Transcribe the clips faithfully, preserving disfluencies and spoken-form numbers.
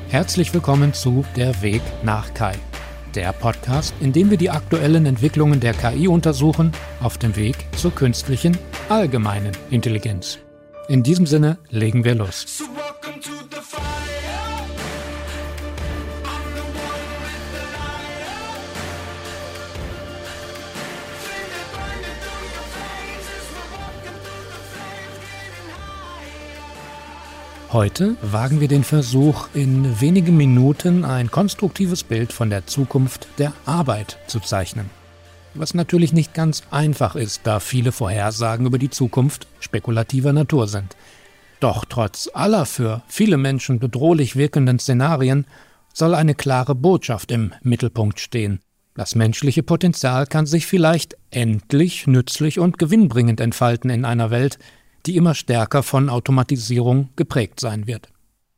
Herzlich willkommen zu Der Weg nach K I, der Podcast, in dem wir die aktuellen Entwicklungen der K I untersuchen auf dem Weg zur künstlichen allgemeinen Intelligenz. In diesem Sinne legen wir los. Heute wagen wir den Versuch, in wenigen Minuten ein konstruktives Bild von der Zukunft der Arbeit zu zeichnen. Was natürlich nicht ganz einfach ist, da viele Vorhersagen über die Zukunft spekulativer Natur sind. Doch trotz aller für viele Menschen bedrohlich wirkenden Szenarien soll eine klare Botschaft im Mittelpunkt stehen. Das menschliche Potenzial kann sich vielleicht endlich nützlich und gewinnbringend entfalten in einer Welt, die immer stärker von Automatisierung geprägt sein wird.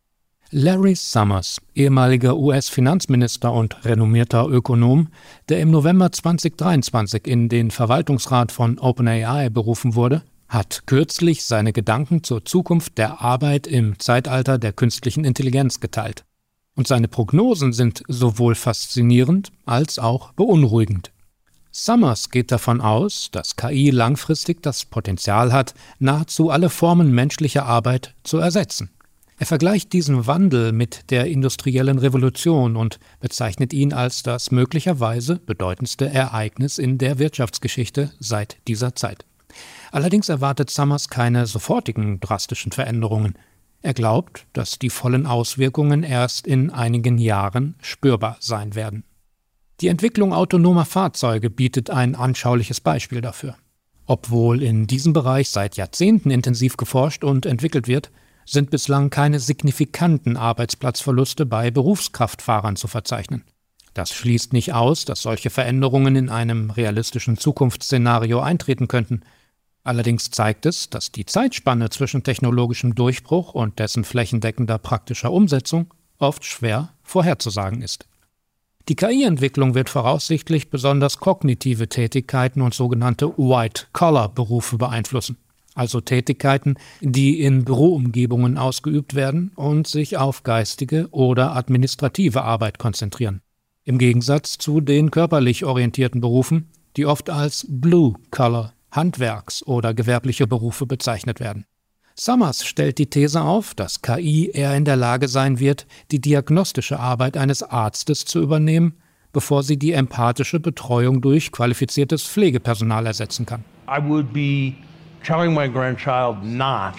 Larry Summers, ehemaliger U S-Finanzminister und renommierter Ökonom, der im November zweitausenddreiundzwanzig in den Verwaltungsrat von OpenAI berufen wurde, hat kürzlich seine Gedanken zur Zukunft der Arbeit im Zeitalter der künstlichen Intelligenz geteilt. Und seine Prognosen sind sowohl faszinierend als auch beunruhigend. Summers geht davon aus, dass K I langfristig das Potenzial hat, nahezu alle Formen menschlicher Arbeit zu ersetzen. Er vergleicht diesen Wandel mit der industriellen Revolution und bezeichnet ihn als das möglicherweise bedeutendste Ereignis in der Wirtschaftsgeschichte seit dieser Zeit. Allerdings erwartet Summers keine sofortigen drastischen Veränderungen. Er glaubt, dass die vollen Auswirkungen erst in einigen Jahren spürbar sein werden. Die Entwicklung autonomer Fahrzeuge bietet ein anschauliches Beispiel dafür. Obwohl in diesem Bereich seit Jahrzehnten intensiv geforscht und entwickelt wird, sind bislang keine signifikanten Arbeitsplatzverluste bei Berufskraftfahrern zu verzeichnen. Das schließt nicht aus, dass solche Veränderungen in einem realistischen Zukunftsszenario eintreten könnten. Allerdings zeigt es, dass die Zeitspanne zwischen technologischem Durchbruch und dessen flächendeckender praktischer Umsetzung oft schwer vorherzusagen ist. Die K I-Entwicklung wird voraussichtlich besonders kognitive Tätigkeiten und sogenannte White-Collar-Berufe beeinflussen, also Tätigkeiten, die in Büroumgebungen ausgeübt werden und sich auf geistige oder administrative Arbeit konzentrieren. Im Gegensatz zu den körperlich orientierten Berufen, die oft als Blue-Collar, Handwerks- oder gewerbliche Berufe bezeichnet werden. Summers stellt die These auf, dass K I eher in der Lage sein wird, die diagnostische Arbeit eines Arztes zu übernehmen, bevor sie die empathische Betreuung durch qualifiziertes Pflegepersonal ersetzen kann. I would be telling my grandchild not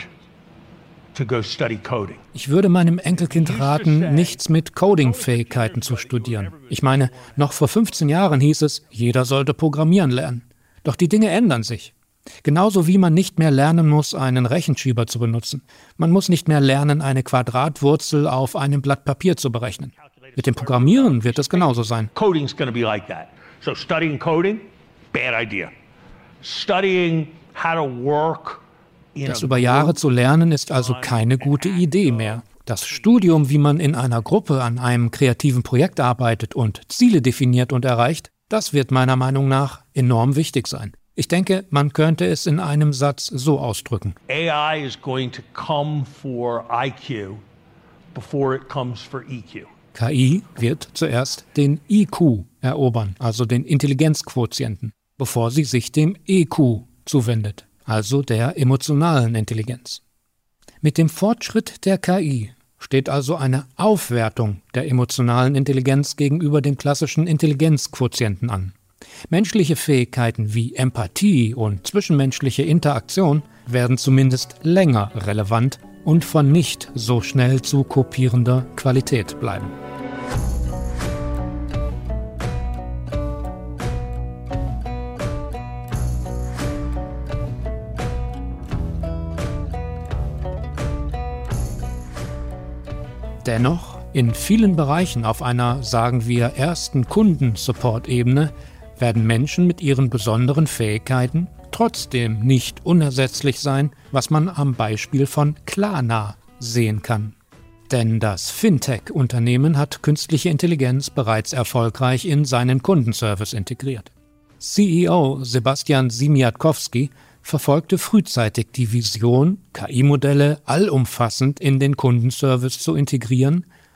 to go study coding. Ich würde meinem Enkelkind raten, nichts mit Coding-Fähigkeiten zu studieren. Ich meine, noch vor fünfzehn Jahren hieß es, jeder sollte programmieren lernen. Doch die Dinge ändern sich. Genauso wie man nicht mehr lernen muss, einen Rechenschieber zu benutzen. Man muss nicht mehr lernen, eine Quadratwurzel auf einem Blatt Papier zu berechnen. Mit dem Programmieren wird es genauso sein. Coding's going to be like that. So studying coding, bad idea. Studying how to work in Das über Jahre zu lernen ist also keine gute Idee mehr. Das Studium, wie man in einer Gruppe an einem kreativen Projekt arbeitet und Ziele definiert und erreicht, das wird meiner Meinung nach enorm wichtig sein. Ich denke, man könnte es in einem Satz so ausdrücken. A I is going to come for I Q before it comes for E Q. K I wird zuerst den I Q erobern, also den Intelligenzquotienten, bevor sie sich dem E Q zuwendet, also der emotionalen Intelligenz. Mit dem Fortschritt der K I steht also eine Aufwertung der emotionalen Intelligenz gegenüber den klassischen Intelligenzquotienten an. Menschliche Fähigkeiten wie Empathie und zwischenmenschliche Interaktion werden zumindest länger relevant und von nicht so schnell zu kopierender Qualität bleiben. Dennoch, in vielen Bereichen auf einer, sagen wir, ersten Kundensupport-Ebene werden Menschen mit ihren besonderen Fähigkeiten trotzdem nicht unersetzlich sein, was man am Beispiel von Klarna sehen kann. Denn das Fintech-Unternehmen hat künstliche Intelligenz bereits erfolgreich in seinen Kundenservice integriert. C E O Sebastian Siemiatkowski verfolgte frühzeitig die Vision, K I-Modelle allumfassend in den Kundenservice zu integrieren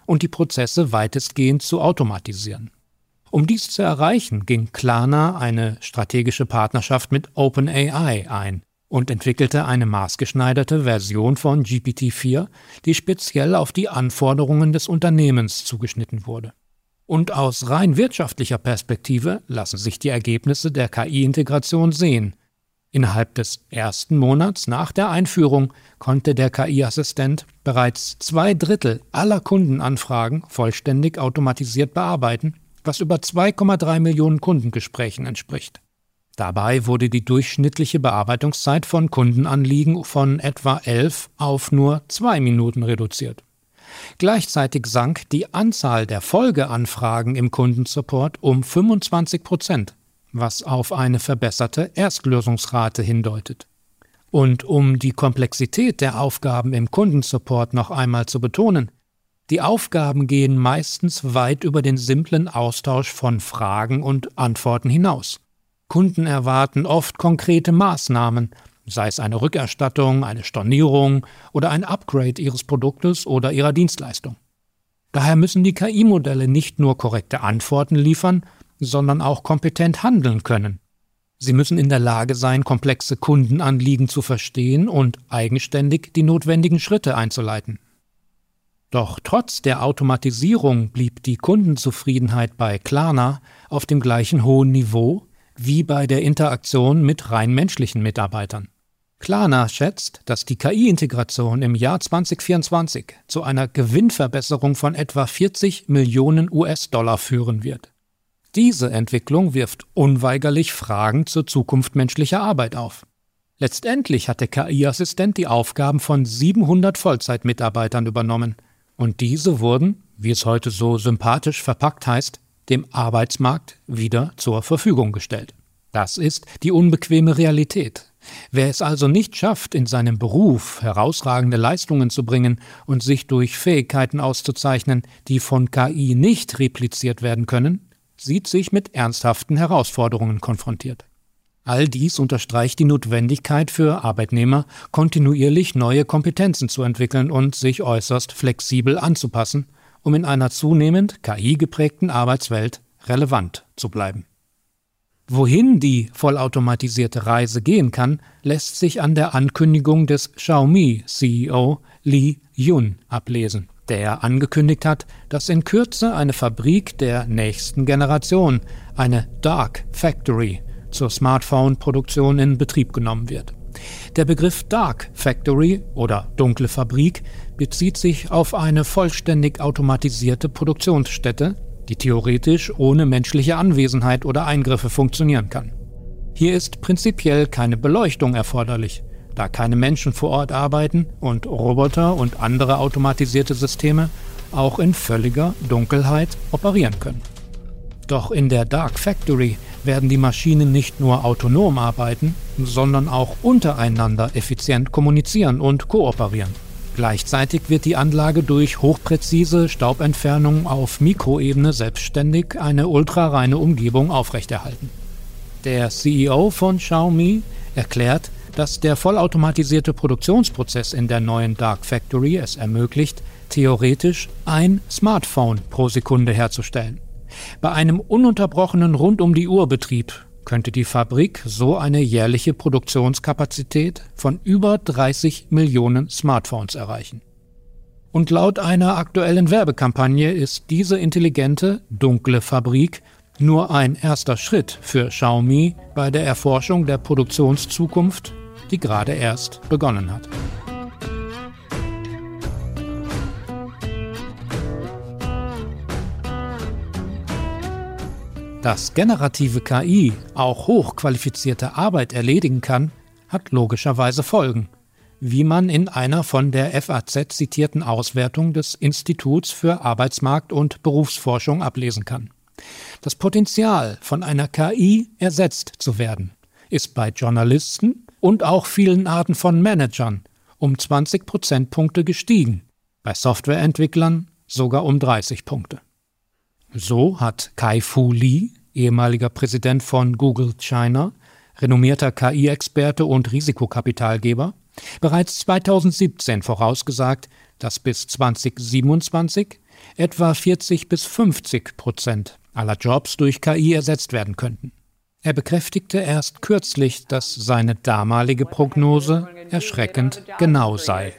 und die Prozesse weitestgehend zu automatisieren. Um dies zu erreichen, ging Klarna eine strategische Partnerschaft mit OpenAI ein und entwickelte eine maßgeschneiderte Version von G P T vier, die speziell auf die Anforderungen des Unternehmens zugeschnitten wurde. Und aus rein wirtschaftlicher Perspektive lassen sich die Ergebnisse der K I-Integration sehen. Innerhalb des ersten Monats nach der Einführung konnte der K I-Assistent bereits zwei Drittel aller Kundenanfragen vollständig automatisiert bearbeiten, was über zwei Komma drei Millionen Kundengesprächen entspricht. Dabei wurde die durchschnittliche Bearbeitungszeit von Kundenanliegen von etwa elf auf nur zwei Minuten reduziert. Gleichzeitig sank die Anzahl der Folgeanfragen im Kundensupport um fünfundzwanzig Prozent, was auf eine verbesserte Erstlösungsrate hindeutet. Und um die Komplexität der Aufgaben im Kundensupport noch einmal zu betonen: Die Aufgaben gehen meistens weit über den simplen Austausch von Fragen und Antworten hinaus. Kunden erwarten oft konkrete Maßnahmen, sei es eine Rückerstattung, eine Stornierung oder ein Upgrade ihres Produktes oder ihrer Dienstleistung. Daher müssen die K I-Modelle nicht nur korrekte Antworten liefern, sondern auch kompetent handeln können. Sie müssen in der Lage sein, komplexe Kundenanliegen zu verstehen und eigenständig die notwendigen Schritte einzuleiten. Doch trotz der Automatisierung blieb die Kundenzufriedenheit bei Klarna auf dem gleichen hohen Niveau wie bei der Interaktion mit rein menschlichen Mitarbeitern. Klarna schätzt, dass die K I-Integration im Jahr zwanzig vierundzwanzig zu einer Gewinnverbesserung von etwa vierzig Millionen U S-Dollar führen wird. Diese Entwicklung wirft unweigerlich Fragen zur Zukunft menschlicher Arbeit auf. Letztendlich hat der K I-Assistent die Aufgaben von siebenhundert Vollzeitmitarbeitern übernommen, und diese wurden, wie es heute so sympathisch verpackt heißt, dem Arbeitsmarkt wieder zur Verfügung gestellt. Das ist die unbequeme Realität. Wer es also nicht schafft, in seinem Beruf herausragende Leistungen zu bringen und sich durch Fähigkeiten auszuzeichnen, die von K I nicht repliziert werden können, sieht sich mit ernsthaften Herausforderungen konfrontiert. All dies unterstreicht die Notwendigkeit für Arbeitnehmer, kontinuierlich neue Kompetenzen zu entwickeln und sich äußerst flexibel anzupassen, um in einer zunehmend K I-geprägten Arbeitswelt relevant zu bleiben. Wohin die vollautomatisierte Reise gehen kann, lässt sich an der Ankündigung des Xiaomi-C E O Li Yun ablesen, der angekündigt hat, dass in Kürze eine Fabrik der nächsten Generation, eine Dark Factory, zur Smartphone-Produktion in Betrieb genommen wird. Der Begriff Dark Factory oder dunkle Fabrik bezieht sich auf eine vollständig automatisierte Produktionsstätte, die theoretisch ohne menschliche Anwesenheit oder Eingriffe funktionieren kann. Hier ist prinzipiell keine Beleuchtung erforderlich, da keine Menschen vor Ort arbeiten und Roboter und andere automatisierte Systeme auch in völliger Dunkelheit operieren können. Doch in der Dark Factory werden die Maschinen nicht nur autonom arbeiten, sondern auch untereinander effizient kommunizieren und kooperieren. Gleichzeitig wird die Anlage durch hochpräzise Staubentfernung auf Mikroebene selbstständig eine ultrareine Umgebung aufrechterhalten. Der C E O von Xiaomi erklärt, dass der vollautomatisierte Produktionsprozess in der neuen Dark Factory es ermöglicht, theoretisch ein Smartphone pro Sekunde herzustellen. Bei einem ununterbrochenen Rund-um-die-Uhr-Betrieb könnte die Fabrik so eine jährliche Produktionskapazität von über dreißig Millionen Smartphones erreichen. Und laut einer aktuellen Werbekampagne ist diese intelligente, dunkle Fabrik nur ein erster Schritt für Xiaomi bei der Erforschung der Produktionszukunft, die gerade erst begonnen hat. Dass generative K I auch hochqualifizierte Arbeit erledigen kann, hat logischerweise Folgen, wie man in einer von der F A Z zitierten Auswertung des Instituts für Arbeitsmarkt- und Berufsforschung ablesen kann. Das Potenzial, von einer K I ersetzt zu werden, ist bei Journalisten und auch vielen Arten von Managern um zwanzig Prozentpunkte gestiegen, bei Softwareentwicklern sogar um dreißig Punkte. So hat Kai-Fu Lee, ehemaliger Präsident von Google China, renommierter K I-Experte und Risikokapitalgeber, bereits zweitausendsiebzehn vorausgesagt, dass bis zwanzig siebenundzwanzig etwa vierzig bis fünfzig Prozent aller Jobs durch K I ersetzt werden könnten. Er bekräftigte erst kürzlich, dass seine damalige Prognose erschreckend genau sei.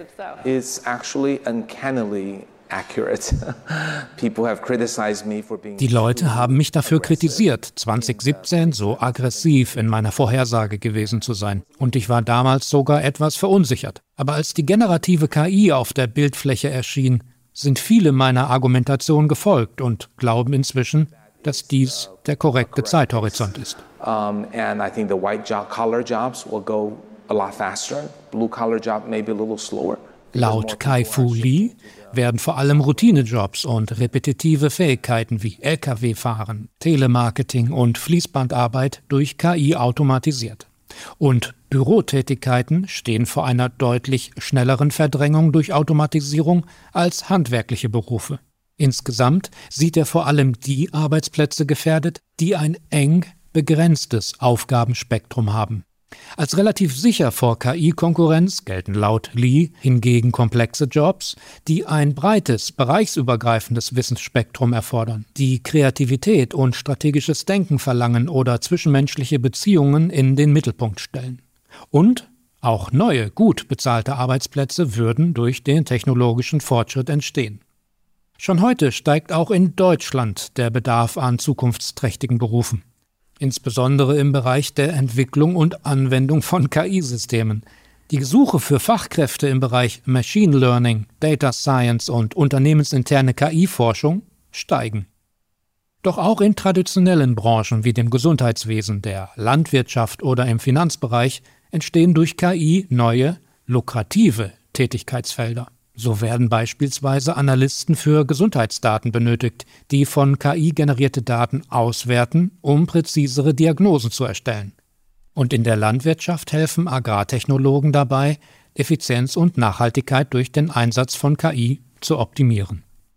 Die Leute haben mich dafür kritisiert, zwanzig siebzehn so aggressiv in meiner Vorhersage gewesen zu sein. Und ich war damals sogar etwas verunsichert. Aber als die generative K I auf der Bildfläche erschien, sind viele meiner Argumentation gefolgt und glauben inzwischen, dass dies der korrekte Zeithorizont ist. Um, and I think the white-collar jobs will go a lot faster. Blue-collar job maybe a little slower. Laut Kai-Fu Lee werden vor allem Routinejobs und repetitive Fähigkeiten wie L K W-Fahren, Telemarketing und Fließbandarbeit durch K I automatisiert. Und Bürotätigkeiten stehen vor einer deutlich schnelleren Verdrängung durch Automatisierung als handwerkliche Berufe. Insgesamt sieht er vor allem die Arbeitsplätze gefährdet, die ein eng begrenztes Aufgabenspektrum haben. Als relativ sicher vor K I-Konkurrenz gelten laut Lee hingegen komplexe Jobs, die ein breites, bereichsübergreifendes Wissensspektrum erfordern, die Kreativität und strategisches Denken verlangen oder zwischenmenschliche Beziehungen in den Mittelpunkt stellen. Und auch neue, gut bezahlte Arbeitsplätze würden durch den technologischen Fortschritt entstehen. Schon heute steigt auch in Deutschland der Bedarf an zukunftsträchtigen Berufen. Insbesondere im Bereich der Entwicklung und Anwendung von K I-Systemen. Die Suche für Fachkräfte im Bereich Machine Learning, Data Science und unternehmensinterne K I-Forschung steigen. Doch auch in traditionellen Branchen wie dem Gesundheitswesen, der Landwirtschaft oder im Finanzbereich entstehen durch K I neue, lukrative Tätigkeitsfelder. So werden beispielsweise Analysten für Gesundheitsdaten benötigt, die von K I generierte Daten auswerten, um präzisere Diagnosen zu erstellen. Und in der Landwirtschaft helfen Agrartechnologen dabei, Effizienz und Nachhaltigkeit durch den Einsatz von K I zu optimieren.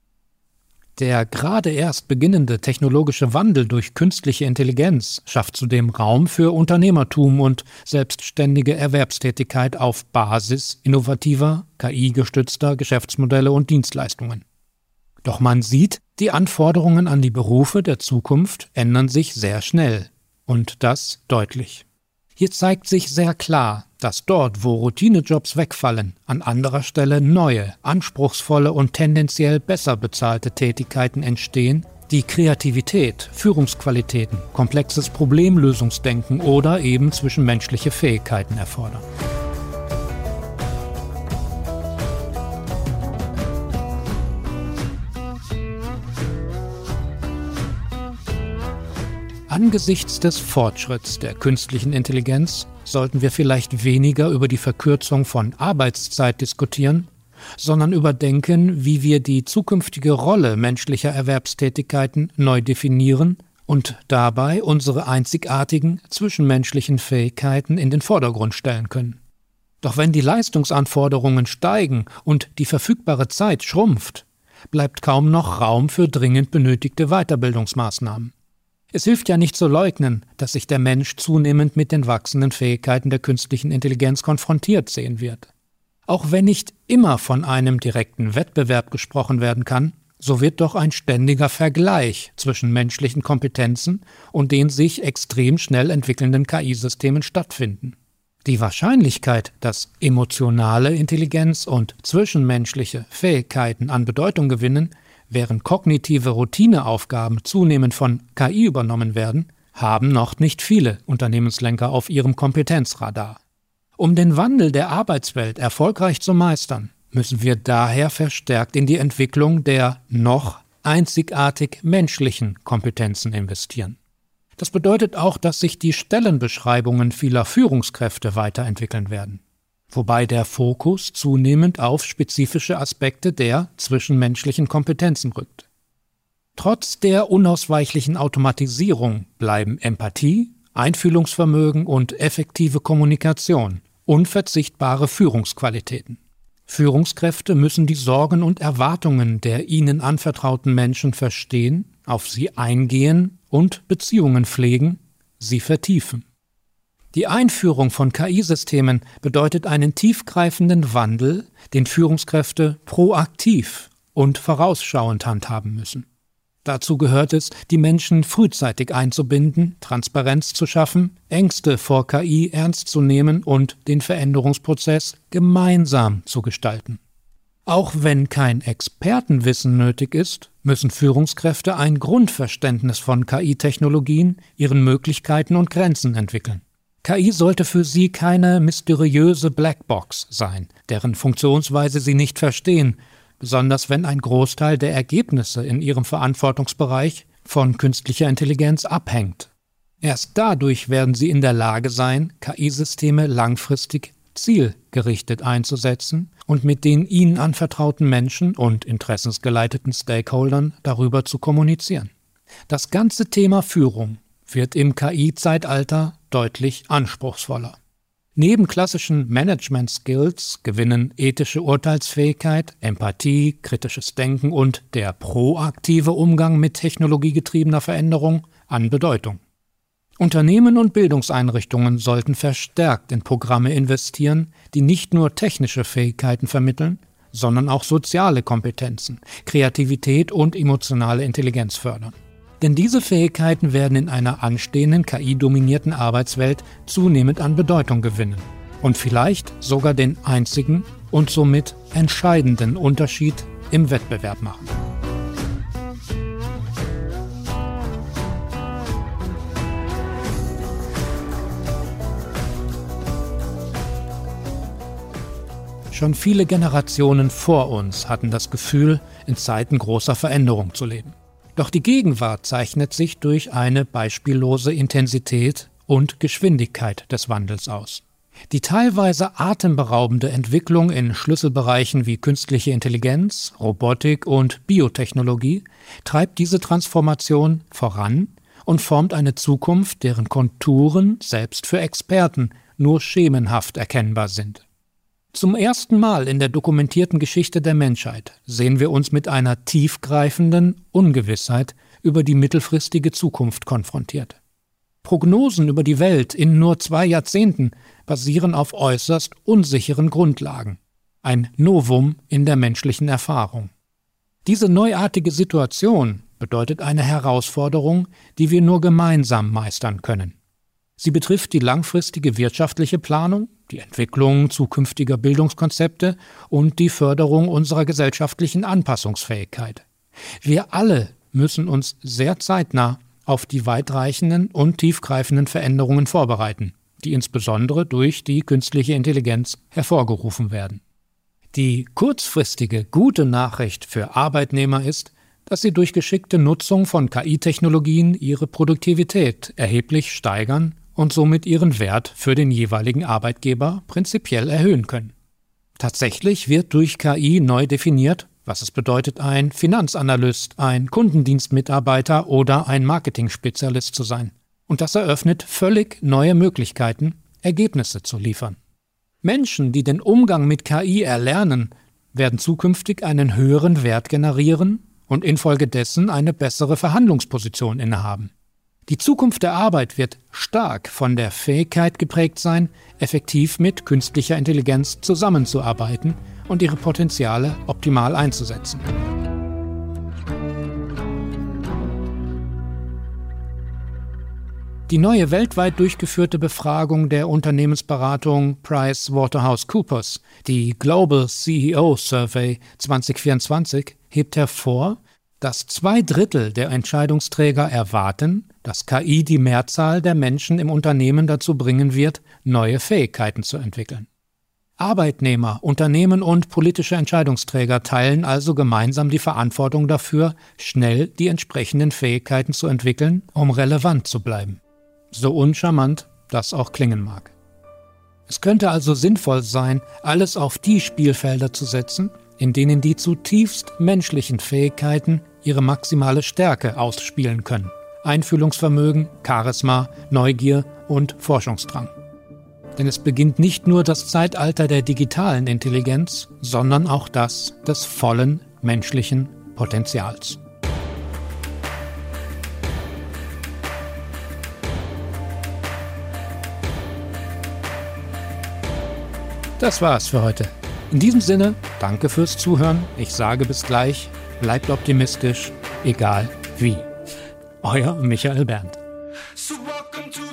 Der gerade erst beginnende technologische Wandel durch künstliche Intelligenz schafft zudem Raum für Unternehmertum und selbstständige Erwerbstätigkeit auf Basis innovativer, K I-gestützter Geschäftsmodelle und Dienstleistungen. Doch man sieht, die Anforderungen an die Berufe der Zukunft ändern sich sehr schnell und das deutlich. Hier zeigt sich sehr klar, dass dort, wo Routinejobs wegfallen, an anderer Stelle neue, anspruchsvolle und tendenziell besser bezahlte Tätigkeiten entstehen, die Kreativität, Führungsqualitäten, komplexes Problemlösungsdenken oder eben zwischenmenschliche Fähigkeiten erfordern. Angesichts des Fortschritts der künstlichen Intelligenz sollten wir vielleicht weniger über die Verkürzung von Arbeitszeit diskutieren, sondern überdenken, wie wir die zukünftige Rolle menschlicher Erwerbstätigkeiten neu definieren und dabei unsere einzigartigen zwischenmenschlichen Fähigkeiten in den Vordergrund stellen können. Doch wenn die Leistungsanforderungen steigen und die verfügbare Zeit schrumpft, bleibt kaum noch Raum für dringend benötigte Weiterbildungsmaßnahmen. Es hilft ja nicht zu leugnen, dass sich der Mensch zunehmend mit den wachsenden Fähigkeiten der künstlichen Intelligenz konfrontiert sehen wird. Auch wenn nicht immer von einem direkten Wettbewerb gesprochen werden kann, so wird doch ein ständiger Vergleich zwischen menschlichen Kompetenzen und den sich extrem schnell entwickelnden K I-Systemen stattfinden. Die Wahrscheinlichkeit, dass emotionale Intelligenz und zwischenmenschliche Fähigkeiten an Bedeutung gewinnen, während kognitive Routineaufgaben zunehmend von K I übernommen werden, haben noch nicht viele Unternehmenslenker auf ihrem Kompetenzradar. Um den Wandel der Arbeitswelt erfolgreich zu meistern, müssen wir daher verstärkt in die Entwicklung der noch einzigartig menschlichen Kompetenzen investieren. Das bedeutet auch, dass sich die Stellenbeschreibungen vieler Führungskräfte weiterentwickeln werden, wobei der Fokus zunehmend auf spezifische Aspekte der zwischenmenschlichen Kompetenzen rückt. Trotz der unausweichlichen Automatisierung bleiben Empathie, Einfühlungsvermögen und effektive Kommunikation unverzichtbare Führungsqualitäten. Führungskräfte müssen die Sorgen und Erwartungen der ihnen anvertrauten Menschen verstehen, auf sie eingehen und Beziehungen pflegen, sie vertiefen. Die Einführung von K I-Systemen bedeutet einen tiefgreifenden Wandel, den Führungskräfte proaktiv und vorausschauend handhaben müssen. Dazu gehört es, die Menschen frühzeitig einzubinden, Transparenz zu schaffen, Ängste vor K I ernst zu nehmen und den Veränderungsprozess gemeinsam zu gestalten. Auch wenn kein Expertenwissen nötig ist, müssen Führungskräfte ein Grundverständnis von K I-Technologien, ihren Möglichkeiten und Grenzen entwickeln. K I sollte für sie keine mysteriöse Blackbox sein, deren Funktionsweise sie nicht verstehen, besonders wenn ein Großteil der Ergebnisse in ihrem Verantwortungsbereich von künstlicher Intelligenz abhängt. Erst dadurch werden sie in der Lage sein, K I-Systeme langfristig zielgerichtet einzusetzen und mit den ihnen anvertrauten Menschen und interessensgeleiteten Stakeholdern darüber zu kommunizieren. Das ganze Thema Führung wird im K I-Zeitalter deutlich anspruchsvoller. Neben klassischen Management-Skills gewinnen ethische Urteilsfähigkeit, Empathie, kritisches Denken und der proaktive Umgang mit technologiegetriebener Veränderung an Bedeutung. Unternehmen und Bildungseinrichtungen sollten verstärkt in Programme investieren, die nicht nur technische Fähigkeiten vermitteln, sondern auch soziale Kompetenzen, Kreativität und emotionale Intelligenz fördern. Denn diese Fähigkeiten werden in einer anstehenden K I-dominierten Arbeitswelt zunehmend an Bedeutung gewinnen und vielleicht sogar den einzigen und somit entscheidenden Unterschied im Wettbewerb machen. Schon viele Generationen vor uns hatten das Gefühl, in Zeiten großer Veränderung zu leben. Doch die Gegenwart zeichnet sich durch eine beispiellose Intensität und Geschwindigkeit des Wandels aus. Die teilweise atemberaubende Entwicklung in Schlüsselbereichen wie künstliche Intelligenz, Robotik und Biotechnologie treibt diese Transformation voran und formt eine Zukunft, deren Konturen selbst für Experten nur schemenhaft erkennbar sind. Zum ersten Mal in der dokumentierten Geschichte der Menschheit sehen wir uns mit einer tiefgreifenden Ungewissheit über die mittelfristige Zukunft konfrontiert. Prognosen über die Welt in nur zwei Jahrzehnten basieren auf äußerst unsicheren Grundlagen. Ein Novum in der menschlichen Erfahrung. Diese neuartige Situation bedeutet eine Herausforderung, die wir nur gemeinsam meistern können. Sie betrifft die langfristige wirtschaftliche Planung, die Entwicklung zukünftiger Bildungskonzepte und die Förderung unserer gesellschaftlichen Anpassungsfähigkeit. Wir alle müssen uns sehr zeitnah auf die weitreichenden und tiefgreifenden Veränderungen vorbereiten, die insbesondere durch die künstliche Intelligenz hervorgerufen werden. Die kurzfristige gute Nachricht für Arbeitnehmer ist, dass sie durch geschickte Nutzung von K I-Technologien ihre Produktivität erheblich steigern und somit ihren Wert für den jeweiligen Arbeitgeber prinzipiell erhöhen können. Tatsächlich wird durch K I neu definiert, was es bedeutet, ein Finanzanalyst, ein Kundendienstmitarbeiter oder ein Marketingspezialist zu sein. Und das eröffnet völlig neue Möglichkeiten, Ergebnisse zu liefern. Menschen, die den Umgang mit K I erlernen, werden zukünftig einen höheren Wert generieren und infolgedessen eine bessere Verhandlungsposition innehaben. Die Zukunft der Arbeit wird stark von der Fähigkeit geprägt sein, effektiv mit künstlicher Intelligenz zusammenzuarbeiten und ihre Potenziale optimal einzusetzen. Die neue weltweit durchgeführte Befragung der Unternehmensberatung PricewaterhouseCoopers, die Global C E O Survey zwanzig vierundzwanzig, hebt hervor, dass zwei Drittel der Entscheidungsträger erwarten, dass K I die Mehrzahl der Menschen im Unternehmen dazu bringen wird, neue Fähigkeiten zu entwickeln. Arbeitnehmer, Unternehmen und politische Entscheidungsträger teilen also gemeinsam die Verantwortung dafür, schnell die entsprechenden Fähigkeiten zu entwickeln, um relevant zu bleiben. So uncharmant das auch klingen mag. Es könnte also sinnvoll sein, alles auf die Spielfelder zu setzen, in denen die zutiefst menschlichen Fähigkeiten ihre maximale Stärke ausspielen können. Einfühlungsvermögen, Charisma, Neugier und Forschungsdrang. Denn es beginnt nicht nur das Zeitalter der digitalen Intelligenz, sondern auch das des vollen menschlichen Potenzials. Das war's für heute. In diesem Sinne, danke fürs Zuhören. Ich sage bis gleich, bleibt optimistisch, egal wie. Euer Michael Berndt. So welcome to